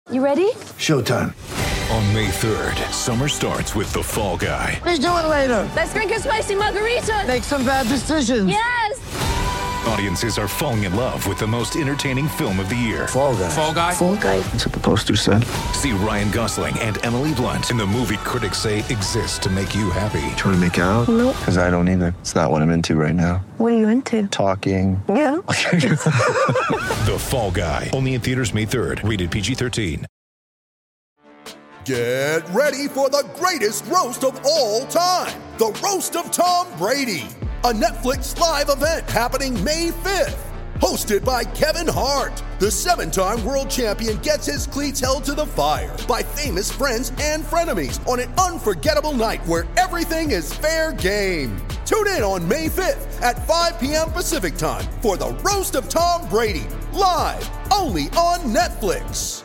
You ready? Showtime. On May 3rd, summer starts with The Fall Guy. Let's do it later. Let's drink a spicy margarita. Make some bad decisions. Yes! Audiences are falling in love with the most entertaining film of the year. Fall Guy. Fall Guy? Fall Guy. That's what the poster said. See Ryan Gosling and Emily Blunt in the movie critics say exists to make you happy. Trying to make it out? Nope. Because I don't either. It's not what I'm into right now. What are you into? Talking. Yeah. The Fall Guy. Only in theaters May 3rd. Rated PG-13. Get ready for the greatest roast of all time. The Roast of Tom Brady. A Netflix live event happening May 5th. Hosted by Kevin Hart. The 7-time world champion gets his cleats held to the fire by famous friends and frenemies on an unforgettable night where everything is fair game. Tune in on May 5th at 5 p.m. Pacific time for the Roast of Tom Brady. Live only on Netflix.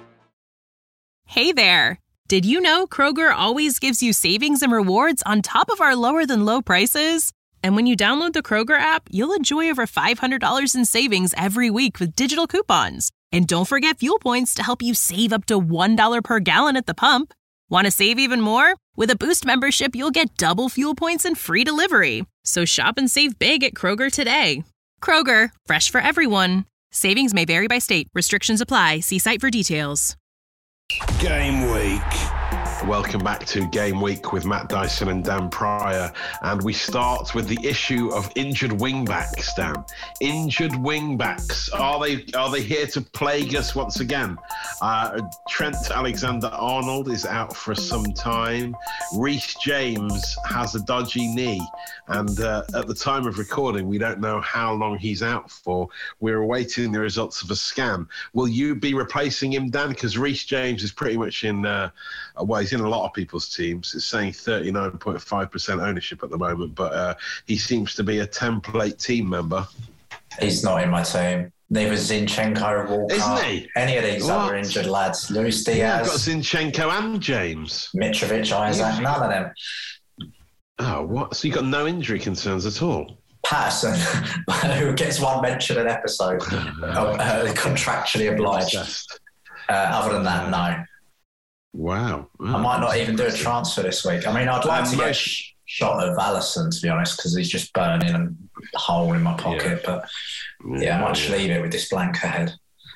Hey there! Did you know Kroger always gives you savings and rewards on top of our lower-than-low prices? And when you download the Kroger app, you'll enjoy over $500 in savings every week with digital coupons. And don't forget fuel points to help you save up to $1 per gallon at the pump. Want to save even more? With a Boost membership, you'll get double fuel points and free delivery. So shop and save big at Kroger today. Kroger, fresh for everyone. Savings may vary by state. Restrictions apply. See site for details. Game week. Welcome back to Game Week with Matt Dyson and Dan Pryor. And we start with the issue of injured wingbacks, Dan. Injured wingbacks. Are they here to plague us once again? Trent Alexander-Arnold is out for some time. Reece James has a dodgy knee. And at the time of recording, we don't know how long he's out for. We're awaiting the results of a scan. Will you be replacing him, Dan? Because Reece James is pretty much in... he's in a lot of people's teams. It's saying 39.5% ownership at the moment, but he seems to be a template team member. He's not in my team. Neither Zinchenko, Walker. Isn't he? Any of these other injured lads. Luis Diaz. Yeah, I've got Zinchenko and James. Mitrovic, Isaac, none of them. Oh, what? So you got no injury concerns at all? Patterson, who gets one mention an episode, contractually obliged. Other than that, no. Wow. I might not even do a transfer this week. I mean, I'd like to get a shot of Alisson, to be honest, because he's just burning a hole in my pocket. Yeah. But I might just leave it with this blank ahead.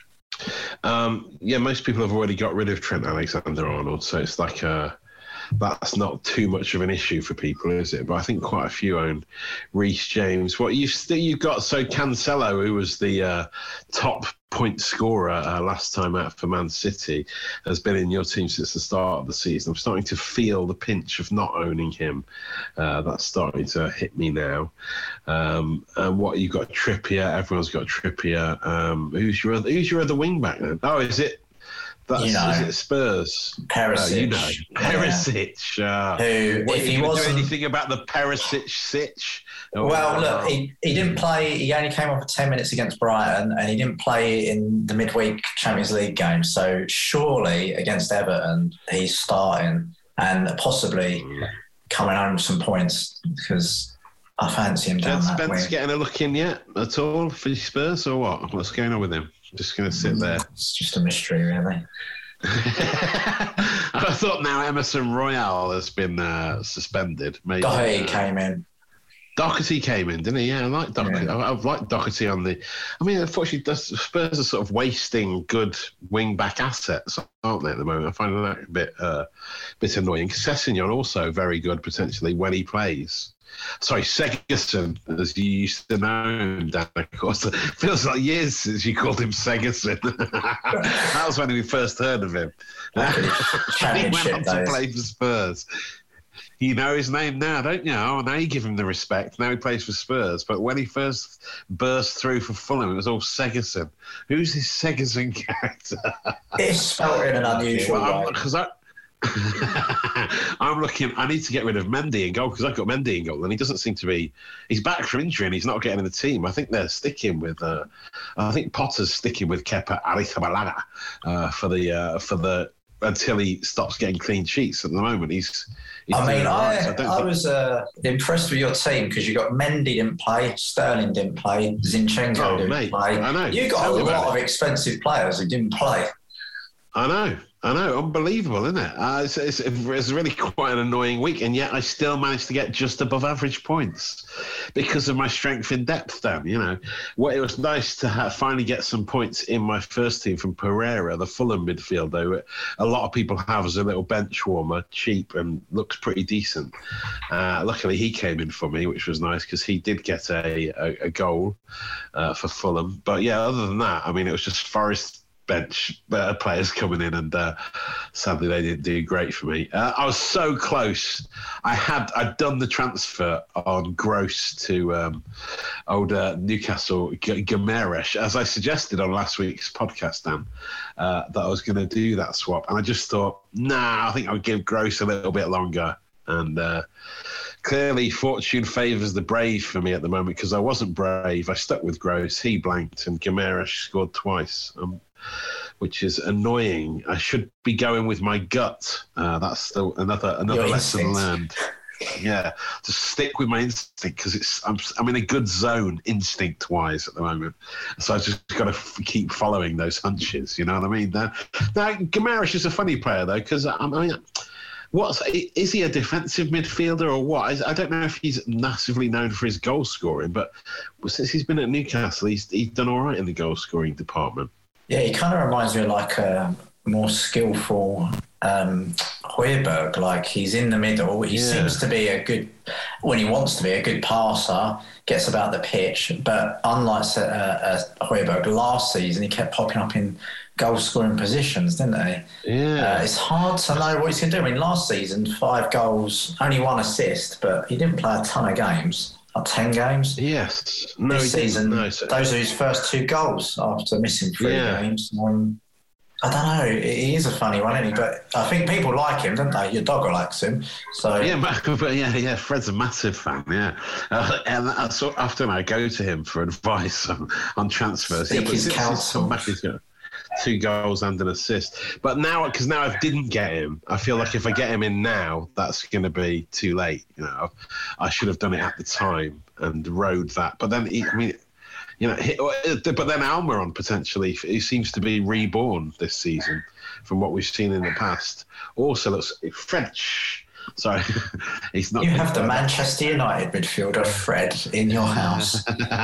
Most people have already got rid of Trent Alexander-Arnold, so it's like that's not too much of an issue for people, is it? But I think quite a few own Reece James. What you've got, so Cancelo, who was the top point scorer last time out for Man City, has been in your team since the start of the season. I'm starting to feel the pinch of not owning him. That's starting to hit me now. And what you've got, Trippier. Everyone's got Trippier. Who's your other wing back then? Oh, is it? Is it Spurs? Perisic. Perisic. If he wasn't... do anything about the Perisic? Well, look, he didn't play. He only came on for 10 minutes against Brighton, and he didn't play in the midweek Champions League game. So surely against Everton, he's starting and possibly coming home with some points, because I fancy him down that way. Spence getting a look in yet at all for Spurs, or what? What's going on with him? Just going to sit there. It's just a mystery, really. I thought now Emerson Royale has been suspended. Maybe Doherty came in. Doherty came in, didn't he? Yeah, I like Doherty. Yeah. I've liked Doherty on the... I mean, unfortunately, Spurs are sort of wasting good wing-back assets, aren't they, at the moment? I find that a bit annoying. Sessegnon also very good, potentially, when he plays. Sorry, Segerson, as you used to know him, Dan, of course. It feels like years since you called him Segerson. That was when we first heard of him. He went on to play for Spurs. You know his name now, don't you? Oh, now you give him the respect. Now he plays for Spurs. But when he first burst through for Fulham, it was all Segerson. Who's this Segerson character? It's spelled in an unusual way. I'm looking. I need to get rid of Mendy in goal, because I've got Mendy in goal, and he doesn't seem to be. He's back from injury and he's not getting in the team. I think they're sticking with. I think Potter's sticking with Kepa Arrizabalaga for the until he stops getting clean sheets. At the moment, he's I was impressed with your team, because you got Mendy didn't play, Sterling didn't play, Zinchenko didn't play. I know. You got a lot of expensive players who didn't play. I know, unbelievable, isn't it? It's really quite an annoying week, and yet I still managed to get just above average points because of my strength in depth, Dan. You know, it was nice to finally get some points in my first team from Pereira, the Fulham midfielder. A lot of people have as a little bench warmer, cheap and looks pretty decent. Luckily, he came in for me, which was nice because he did get a goal for Fulham. But yeah, other than that, I mean, it was just Forest bench players coming in, and sadly they didn't do great for me. I was so close. I'd done the transfer on Gross to old Newcastle Guimaraes, as I suggested on last week's podcast, Dan, that I was going to do that swap, and I just thought, I think I'll give Gross a little bit longer. And clearly fortune favours the brave for me at the moment, because I wasn't brave. I stuck with Gross, he blanked, and Guimaraes scored twice, which is annoying. I should be going with my gut. That's still another lesson learned. Yeah, to stick with my instinct, because I'm in a good zone instinct-wise at the moment. So I just got to keep following those hunches, you know what I mean? Now Guimaraes is a funny player, though, because, I mean... is he a defensive midfielder or what? I don't know if he's massively known for his goal scoring, but since he's been at Newcastle, he's done all right in the goal scoring department. Yeah, he kind of reminds me of like a more skillful Højbjerg. Like, he's in the middle. He seems to be when he wants to be, a good passer, gets about the pitch. But unlike Højbjerg last season, he kept popping up in goal-scoring positions, didn't he? Yeah. It's hard to know what he's going to do. I mean, last season, 5 goals, only 1 assist, but he didn't play a ton of games, like 10 games. Yes. This season, those are his first 2 goals after missing 3 games. I don't know. He is a funny one, isn't he? But I think people like him, don't they? Your dog likes him. So yeah. Fred's a massive fan. Yeah, and so often I go to him for advice on transfers. Seek his counsel. 2 goals and an assist. But now, because now I didn't get him, I feel like if I get him in now, that's going to be too late. You know, I should have done it at the time and rode that. But then, but then Almiron potentially, he seems to be reborn this season from what we've seen in the past. Also looks French. Sorry, he's not. You have the Manchester United midfielder Fred in your house.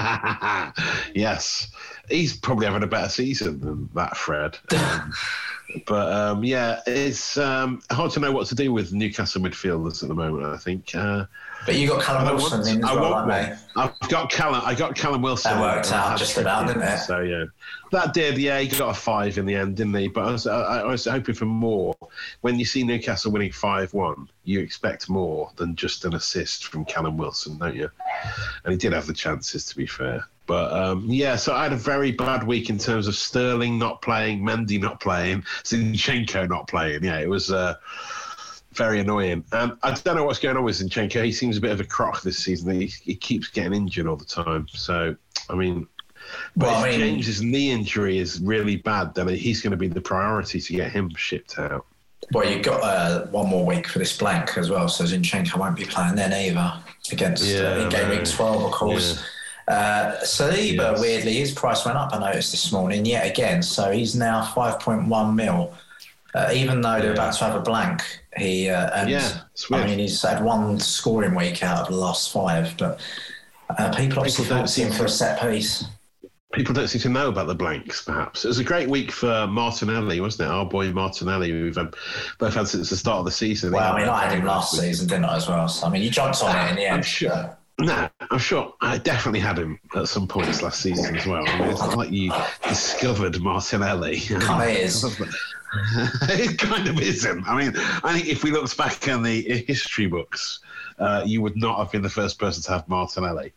Yes, he's probably having a better season than that Fred. But it's hard to know what to do with Newcastle midfielders at the moment, I think. But you got Callum Wilson in as well, mate. I got Callum Wilson. That worked out just about, didn't it? So yeah, that did. Yeah, he got a 5 in the end, didn't he? But I was hoping for more. When you see Newcastle winning 5-1, you expect more than just an assist from Callum Wilson, don't you? And he did have the chances, to be fair. But so I had a very bad week in terms of Sterling not playing, Mendy not playing, Zinchenko not playing. Yeah, it was very annoying. I don't know what's going on with Zinchenko. He seems a bit of a crock this season. He keeps getting injured all the time. So, I mean, if James's knee injury is really bad, then he's going to be the priority to get him shipped out. Well, you've got 1 more week for this blank as well, so Zinchenko won't be playing then either against in game week 12, of course. Yeah. Saliba, weirdly, his price went up, I noticed this morning, yet again. So he's now 5.1 mil. Even though they're about to have a blank, he's had 1 scoring week out of the last 5, but people obviously fancy him for a set piece. People don't seem to know about the blanks, perhaps. It was a great week for Martinelli, wasn't it? Our boy Martinelli, who we've both had since the start of the season. Well, I had him last season, didn't I, as well? So, I mean, you jumped on it in the end. I'm sure. No, I'm sure. I definitely had him at some points last season as well. I mean, it's not like you discovered Martinelli. It kind of is. It kind of isn't. I mean, I think if we looked back in the history books, you would not have been the first person to have Martinelli.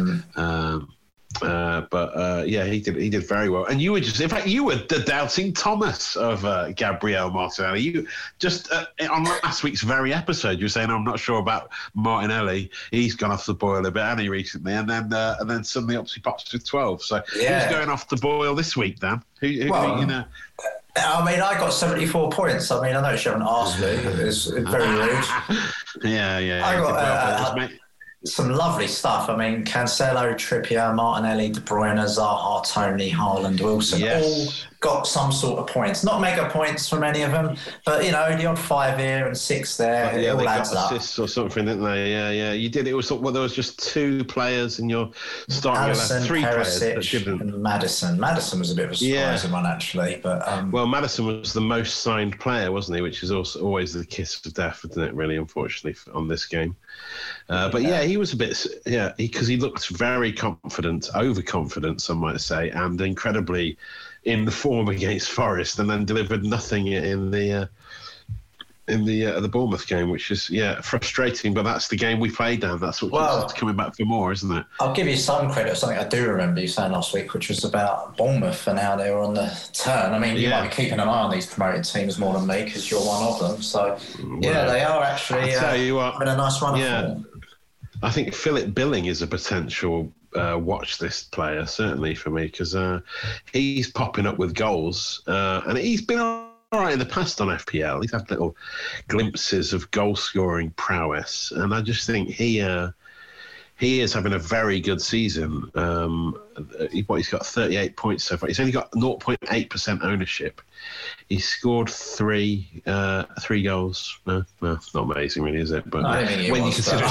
He did very well. And you were you were the doubting Thomas of Gabriel Martinelli. You just on last week's very episode, you were saying, I'm not sure about Martinelli. He's gone off the boil a bit, hasn't he, recently? And then suddenly he pops with 12. So who's going off the boil this week, Dan? Who you know? I mean, I got 74 points. I mean, I know you haven't asked me. It's very rude. Yeah. I got some lovely stuff. I mean, Cancelo, Trippier, Martinelli, De Bruyne, Zaha, Tony, Haaland, Wilson, all got some sort of points. Not mega points from any of them, but, the odd 5 here and 6 there. But, yeah, it all they adds got up. assists or something, didn't they? Yeah. You did. It was there was just 2 players in your starting Allison, 3 players that Perisic, didn't. and Madison. Madison was a bit of a surprising one, actually. But well, Madison was the most signed player, wasn't he? Which is also always the kiss of death, isn't it? Really, unfortunately, on this game. But he was a bit, because he looked very confident, overconfident, some might say, and incredibly in the form against Forest, and then delivered nothing in the Bournemouth game, which is frustrating. But that's the game we played, Dan. That's what keeps us coming back for more, isn't it? I'll give you some credit. Something I do remember you saying last week, which was about Bournemouth and how they were on the turn. I mean, you might be keeping an eye on these promoted teams more than me because you're one of them. So they are actually having a nice run of form. I think Philip Billing is a potential watch list player, certainly for me, because he's popping up with goals, and he's been all right in the past on FPL. He's had little glimpses of goal-scoring prowess, and I just think he is having a very good season. He's got 38 points so far. He's only got 0.8% ownership. He scored 3 goals. No, not amazing, really, is it? But when you consider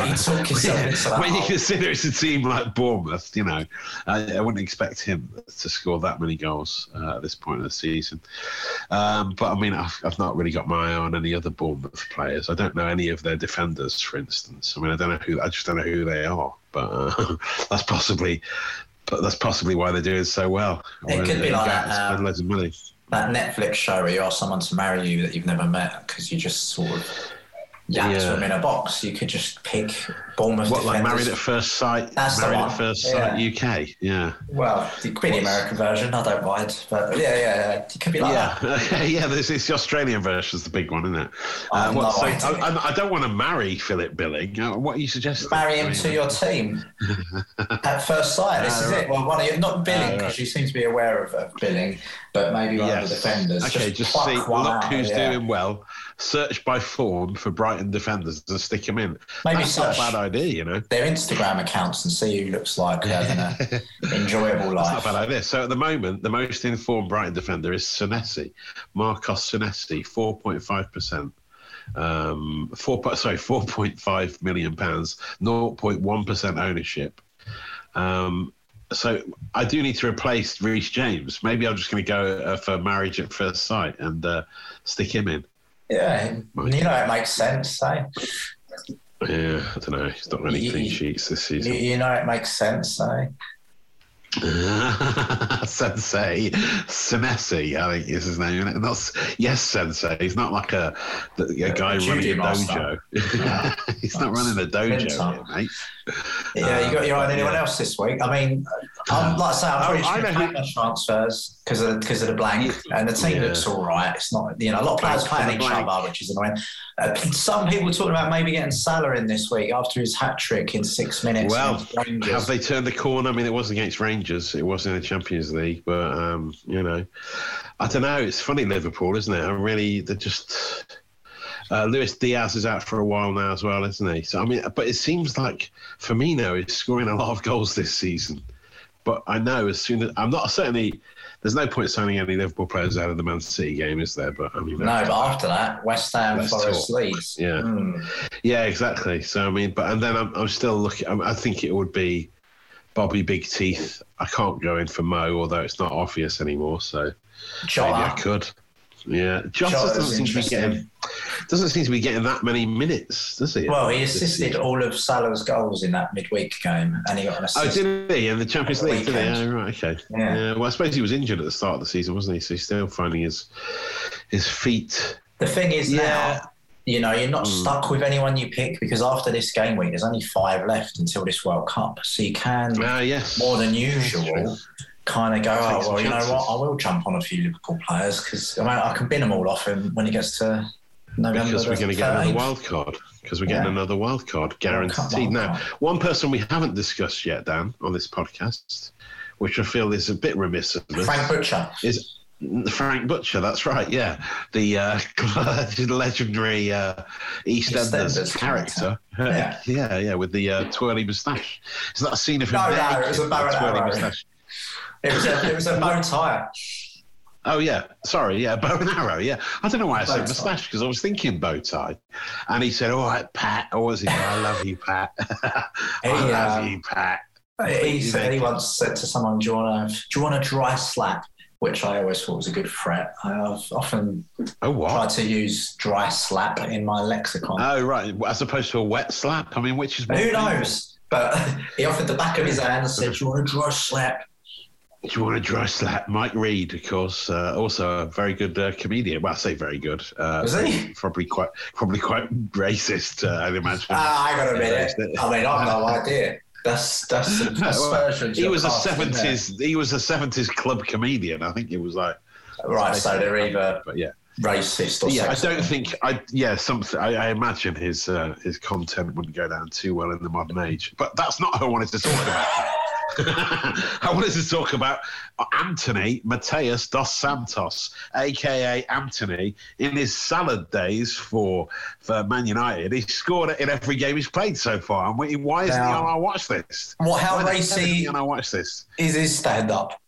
it's a team like Bournemouth, I wouldn't expect him to score that many goals at this point of the season. But I mean, I've not really got my eye on any other Bournemouth players. I don't know any of their defenders, for instance. I mean, I just don't know who they are. But that's possibly why they're doing so well. It could be like spend loads of money. That Netflix show where you ask someone to marry you that you've never met because you just sort of yaps them in a box. You could just pick Bournemouth defenders. Like Married at First Sight? That's Married the one. at First Sight UK, yeah. Well, it could be the American version, I don't mind. But it could be like that. It's the Australian version's the big one, isn't it? I don't want to marry Philip Billing. What are you suggesting? Marry him to your team at first sight. This is it. Well, one of you, not Billing, because you seem to be aware of Billing, but maybe one of the defenders. Okay, just see, look who's doing well. Search by form for Brighton defenders and stick them in. Maybe that's not a bad idea, their Instagram accounts and see who looks like having an enjoyable life. That's not a bad idea. So at the moment, the most informed Brighton defender is Senesi, Marcos Senesi, 4.5%. 4.5 million pounds, 0.1% ownership. So I do need to replace Reece James. Maybe I'm just going to go for Marriage at First Sight and stick him in. Yeah, it makes sense, eh? Yeah, I don't know. He's not really clean sheets this season. It makes sense, eh? Sensei Senesi, I think is his name. Yes, Sensei. He's not like a guy running a dojo. He's not running a dojo here, mate. Yeah, you got your eye on anyone else this week? I mean, like I say, I'm pretty sure transfers because of the blank, and the team looks all right. It's not, a lot of players playing each other, which is annoying. Some people talking about maybe getting Salah in this week after his hat trick in 6 minutes. Well, have they turned the corner? I mean, it was against Rangers. It was in the Champions League, but I don't know. It's funny, Liverpool, isn't it? They're just. Luis Diaz is out for a while now as well, isn't he? So I mean, but it seems like Firmino is scoring a lot of goals this season. But I know as soon as there's no point signing any Liverpool players out of the Man City game, is there? But I mean, but after that, West Ham, Forest, Leeds. Yeah, yeah, exactly. So I mean, and then I'm still looking. I think it would be Bobby Big Teeth. I can't go in for Mo, although it's not obvious anymore. So Jota. Maybe I could. Yeah, Jota doesn't seem to be getting that many minutes, does he? Well, he assisted all of Salah's goals in that midweek game, and he got an assist. Oh, did he? In the Champions League, did he? Oh, right, okay. Yeah. Well, I suppose he was injured at the start of the season, wasn't he? So he's still finding his feet. The thing is now, you're not stuck with anyone you pick because after this game week, there's only 5 left until this World Cup. So you can, more than usual, kind of go, well, you know what, I will jump on a few Liverpool players because I can bin them all off him when he gets to November. Because we're going to get another wild card. Because we're getting another wild card, guaranteed. Now, one person we haven't discussed yet, Dan, on this podcast, which I feel is a bit remiss of us. Frank Butcher. Is Frank Butcher, that's right, yeah. The legendary EastEnders character. Yeah, with the twirly moustache. Is that a scene of him? No, it was a bow and arrow. It was a bow tie. Oh, yeah. Sorry, yeah, bow and arrow, yeah. I don't know why I said Bow tie. moustache, because I was thinking bow tie. And he said, all right, Pat. Or was he? I love you, Pat. I love you, Pat. He said he once said to someone, do you want a dry slap? Which I always thought was a good threat. I've often tried to use dry slap in my lexicon. Oh, right. As opposed to a wet slap? I mean, which is more... Who knows? But he offered the back of his hand and said, do you want a dry slap? Do you want a dry slap? Mike Reed, of course, also a very good comedian. Well, I say very good. Was he? Probably quite racist, I'd imagine. I got to admit it. I mean, I've no idea. That's aspersions. He was a 70s. He was a 70s club comedian. I think it was like right. So they're either racist or yeah. sexist. I don't think something. I imagine his content wouldn't go down too well in the modern age. But that's not who I wanted to talk about. I wanted to talk about Anthony Mateus dos Santos, a.k.a. Anthony. In his salad days for Man United, he scored in every game he's played so far. And why isn't he on our watch list? How racy on our watch list? Is his stand-up?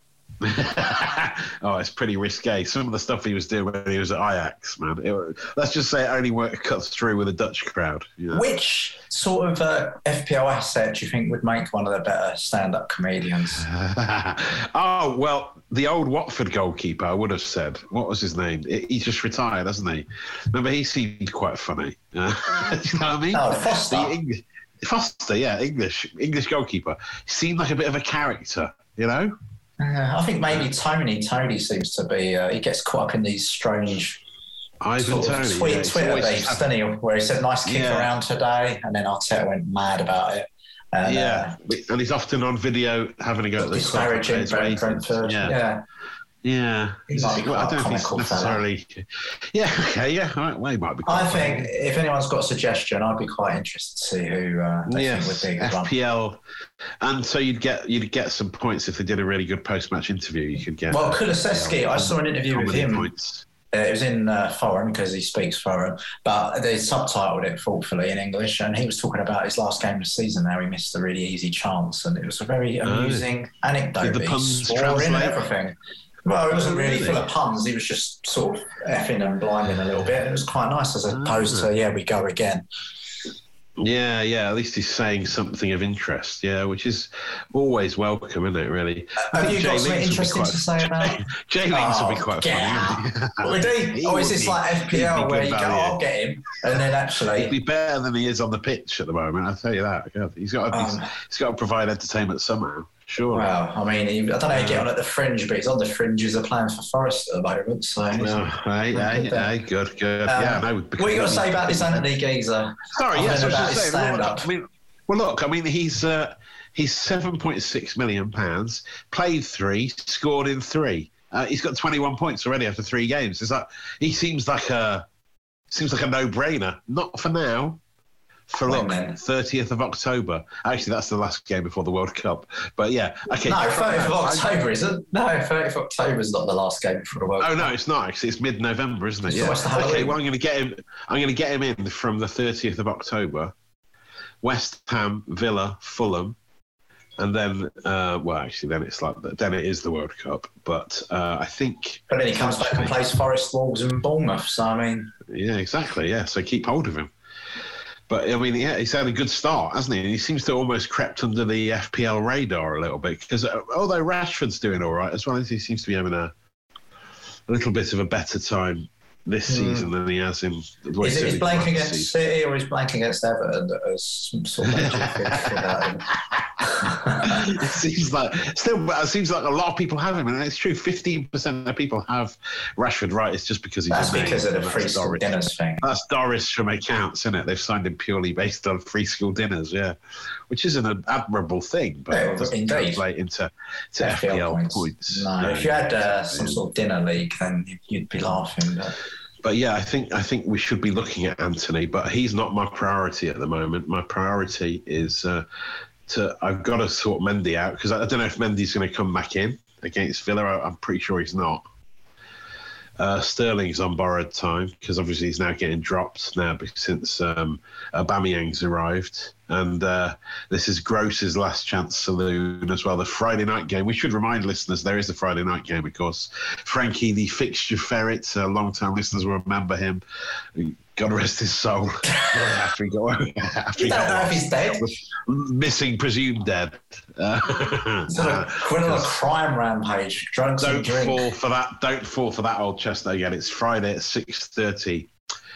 Oh, it's pretty risque. Some of the stuff he was doing when he was at Ajax, man. Let's just say it only cuts through with a Dutch crowd. You know? Which sort of FPL asset do you think would make one of the better stand-up comedians? Oh, well, the old Watford goalkeeper, I would have said. What was his name? He's just retired, hasn't he? Remember, he seemed quite funny. Do you know what I mean? Oh, Foster. Foster, yeah, English goalkeeper. He seemed like a bit of a character, you know? I think maybe Tony seems to be. He gets caught up in these strange Ivan Toney, Twitter beefs, doesn't he? Where he said, "Nice kick around today," and then Arteta went mad about it. And, and he's often on video having a go at the disparaging Brentford. Yeah. He might be quite I don't think he's necessarily. Yeah, okay, yeah. Well, he might be. I think if anyone's got a suggestion, I'd be quite interested to see who they think would be a good FPL. One. And so you'd get some points if they did a really good post-match interview. You could get. Well, Kulusevski, I saw an interview with him. Points. It was in foreign because he speaks foreign, but they subtitled it thoughtfully in English. And he was talking about his last game of the season, how he missed a really easy chance, and it was a very amusing anecdote. Did the puns swore in and everything. Well, it wasn't really full of puns. He was just sort of effing and blinding a little bit. It was quite nice as opposed to, we go again. Yeah. At least he's saying something of interest. Yeah, which is always welcome, isn't it? Really. Have you got something interesting to say about? Jay Lings will be quite funny. Would he? Or is this like FPL where you go, I'll get him, and then actually he'd be better than he is on the pitch at the moment. I'll tell you that. God, he's got to provide entertainment somehow. Sure. Well, I mean, I don't know how you get on at the fringe, but he's on the fringes of playing for Forest at the moment. So, good. Yeah, no. What are you got to say about this Anthony Geezer? Sorry, yes, I was just saying. Stand-up. I mean, he's £7.6 million, played 3, scored in 3. He's got 21 points already after 3 games. He seems like a no-brainer. Not for now. For 30th of October. Actually, that's the last game before the World Cup. But yeah, okay. No, 30th of October isn't. No, 30th of October is not the last game before the World Cup. Oh no, it's not. Actually, it's mid-November, isn't it? Yeah. Okay. Well, I'm going to get him. I'm going to get him in from the 30th of October. West Ham, Villa, Fulham, and then. Then it's then it is the World Cup. But I think. But then he comes back and plays Forest, Wolves, and Bournemouth. So I mean. Yeah, exactly. Yeah, so keep hold of him. But, I mean, he's had a good start, hasn't he? And he seems to almost crept under the FPL radar a little bit because although Rashford's doing all right as well, he seems to be having a little bit of a better time this season than he has in... Is it blank against City or is blank against Everton that has sort of It seems like a lot of people have him, and it's true. 15% of people have Rashford. Right? It's just because he's. That's because of the free school dinners thing. That's Doris from accounts, isn't it? They've signed him purely based on free school dinners, which is an admirable thing, but it doesn't translate into FPL points. No, if you had some sort of dinner league, then you'd be laughing. But yeah, I think we should be looking at Anthony, but he's not my priority at the moment. My priority is. I've got to sort Mendy out because I don't know if Mendy's going to come back in against Villa. I'm pretty sure he's not. Sterling's on borrowed time because obviously he's now getting dropped now since Aubameyang's arrived. And this is Gross's Last Chance Saloon as well. The Friday night game. We should remind listeners there is a Friday night game, of course. Frankie, the fixture ferret, long-time listeners will remember him. God rest his soul. after he got you don't know if he's dead. Missing, presumed dead. It's on a crime rampage. Drugs and drink. Don't fall for that old chestnut again. It's Friday at 6:30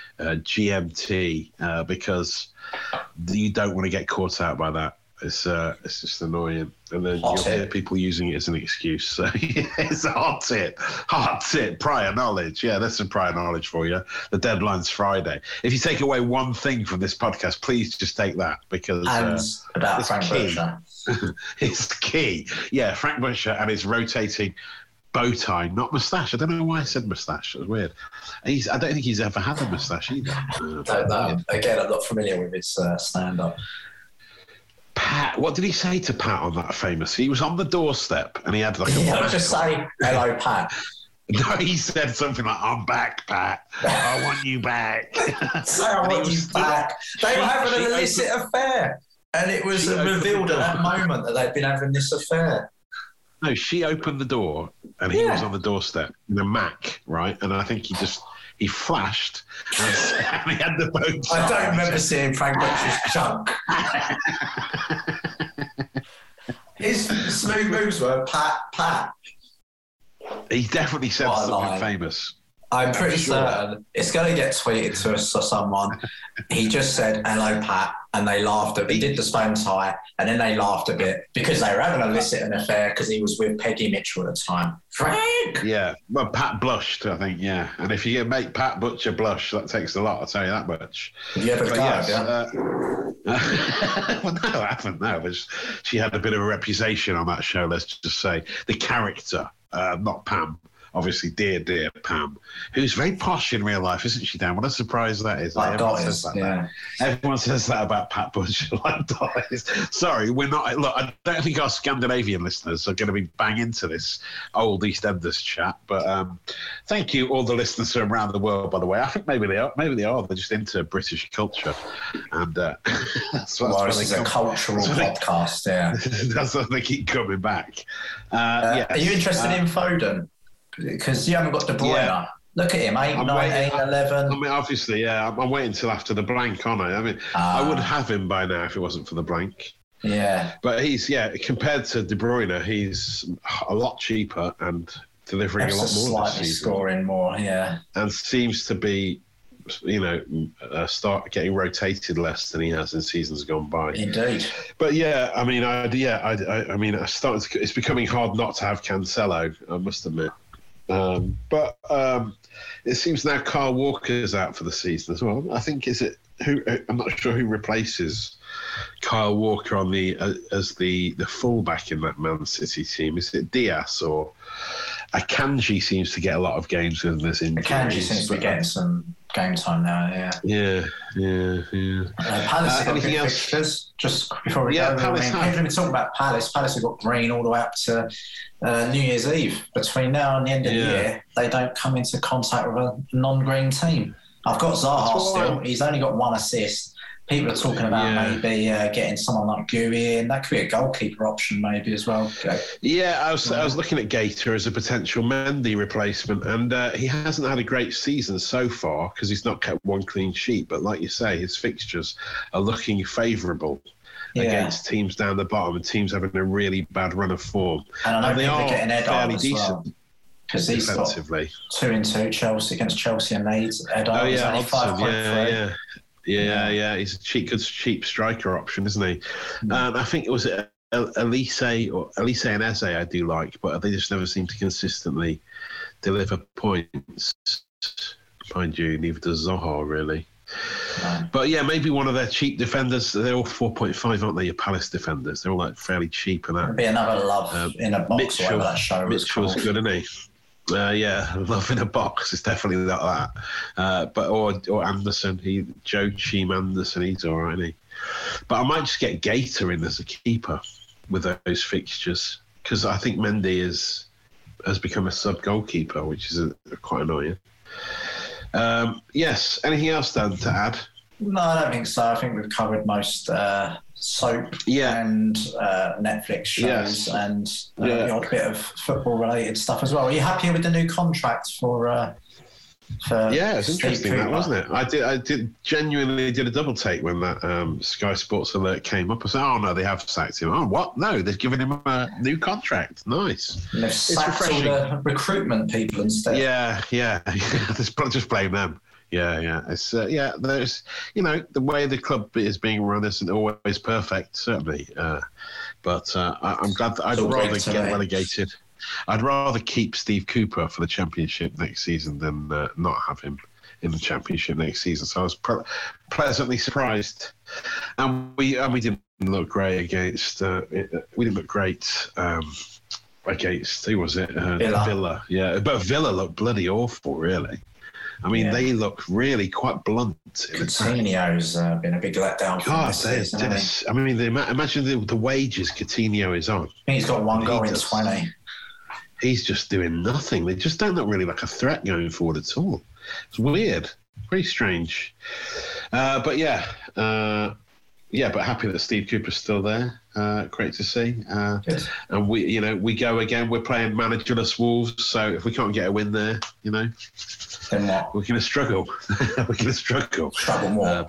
GMT because you don't want to get caught out by that. It's just annoying, and then you'll hear people using it as an excuse. So it's a hot tip. Prior knowledge, yeah, that's some prior knowledge for you. The deadline's Friday. If you take away one thing from this podcast, please just take that because about Frank Butcher. It's key. Yeah, Frank Butcher and his rotating bow tie, not moustache. I don't know why I said moustache. It was weird. I don't think he's ever had a moustache either. Don't know. Again, I'm not familiar with his stand-up. Pat, what did he say to Pat on that famous? He was on the doorstep and he had like a... Yeah, just say, hello, Pat. No, he said something like, I'm back, Pat. I want you back. Say, I want you back. They were having an illicit affair. And it was revealed at that moment that they'd been having this affair. No, she opened the door and he was on the doorstep in a Mac, right? And I think he flashed and he had the bow tie. I don't remember seeing Frank Butcher's junk. His smooth moves were pat. He definitely said something famous. I'm pretty certain it's going to get tweeted to us or someone. He just said, hello, Pat, and they laughed a bit. He did the spam tie, and then they laughed a bit because they were having an illicit affair because he was with Peggy Mitchell at the time. Frank! Yeah, well, Pat blushed, I think, yeah. And if you make Pat Butcher blush, that takes a lot, I'll tell you that much. You ever got well, no, I haven't, no. But she had a bit of a reputation on that show, let's just say. The character, not Pam. Obviously, dear Pam, who's very posh in real life, isn't she, Dan? What a surprise that is. Everyone says that about Pat Butcher. Like Doris. Sorry, we're not... Look, I don't think our Scandinavian listeners are going to be bang into this old EastEnders chat, but thank you, all the listeners from around the world, by the way. I think maybe they are. They're just into British culture. And that's this is a cultural podcast, yeah. That's why they keep coming back. Are you interested in Foden? Because you haven't got De Bruyne. Yeah. Look at him, 8, 9, 8, 11. I mean, obviously, yeah. I'm waiting until after the blank, aren't I? I mean, I would have him by now if it wasn't for the blank. Yeah. But compared to De Bruyne, he's a lot cheaper and delivering a lot more slightly scoring more, yeah. And seems to be, start getting rotated less than he has in seasons gone by. Indeed. But yeah, I mean, it's becoming hard not to have Cancelo, I must admit. But it seems now Kyle Walker's out for the season as well. I think I'm not sure who replaces Kyle Walker on as the fullback in that Man City team. Is it Diaz or Akanji seems to get a lot of games with this injury. Akanji seems to be getting some game time now, yeah. Palace have anything else? Fixtures, just before we go. Palace people have been talking about Palace. Palace have got green all the way up to New Year's Eve. Between now and the end of the year, they don't come into contact with a non-green team. I've got Zaha still. He's only got 1 assist. People are talking about maybe getting someone like Gui in. That could be a goalkeeper option maybe as well. Yeah, I was looking at Gator as a potential Mendy replacement, and he hasn't had a great season so far because he's not kept one clean sheet. But like you say, his fixtures are looking favourable against teams down the bottom and teams having a really bad run of form. And I know people are getting Ed fairly decent. Because he's got 2-2 Chelsea against Chelsea and Leeds. Ed only 5.3. Yeah, he's a cheap striker option, isn't he? I think it was Elise and Eze I do like, but they just never seem to consistently deliver points. Mind you, neither does Zaha really. No. But yeah, maybe one of their cheap defenders. They're all 4.5, aren't they? Your Palace defenders. They're all like fairly cheap and that. It'd be another Love in a box. Mitchell, that show Mitchell's good, isn't he? Love in a box is definitely not that. But or Anderson, Joe Cheam Anderson, he's all right, isn't he? But I might just get Gator in as a keeper with those fixtures because I think Mendy has become a sub goalkeeper, which is quite annoying. Yes. Anything else, Dan, to add? No, I don't think so. I think we've covered most soap and Netflix shows and the odd bit of football-related stuff as well. Are you happy with the new contract for it's interesting, Cooper? that, wasn't it? I genuinely did a double take when that Sky Sports alert came up. I said, "Oh no, they have sacked him." Oh, what? No, they've given him a new contract. Nice. And they've sacked all the recruitment people instead. Yeah. Just blame them. Yeah. It's there's the way the club is being run isn't always perfect, certainly. But I'm glad that I'd rather get relegated. I'd rather keep Steve Cooper for the Championship next season than not have him in the Championship next season. So I was pleasantly surprised, and we didn't look great against. We didn't look great against, who was it? Villa. Yeah, but Villa looked bloody awful, really. I mean, they look really quite blunt. Coutinho's been a big letdown for this season. I mean, imagine the wages Coutinho is on. I think he's got 1 goal in 20. He's just doing nothing. They just don't look really like a threat going forward at all. It's weird. Pretty strange. But happy that Steve Cooper's still there. Great to see. And we go again. We're playing managerless Wolves, so if we can't get a win there, then what? We're going to struggle. Struggle more.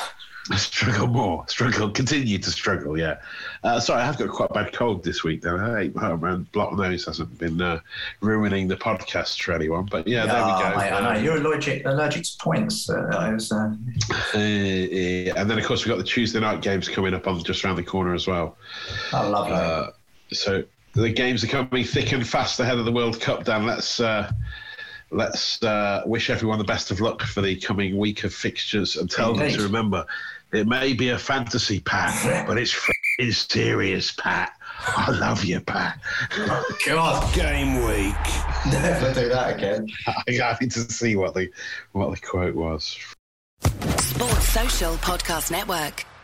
Continue to struggle, yeah. Sorry, I have got quite a bad cold this week, though. Hey, my blocked nose hasn't been ruining the podcast for anyone, but there we go. Mate, I know, you're allergic to points. And then, of course, we've got the Tuesday night games coming up just around the corner as well. Oh, lovely. So the games are coming thick and fast ahead of the World Cup, Dan. Let's wish everyone the best of luck for the coming week of fixtures and tell them to remember, it may be a fantasy, Pat, but it's serious, Pat. I love you, Pat. God, Game week. Never do that again. I need to see what the quote was. Sports Social Podcast Network.